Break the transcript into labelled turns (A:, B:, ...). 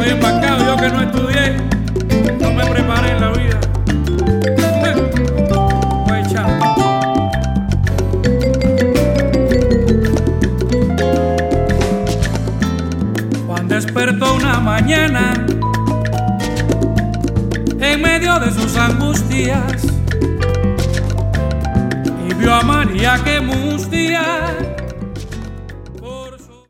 A: Soy empacado, yo que no estudié, no me preparé en la vida. Pues chao. Juan despertó una mañana en medio de sus angustias y vio a María que mustia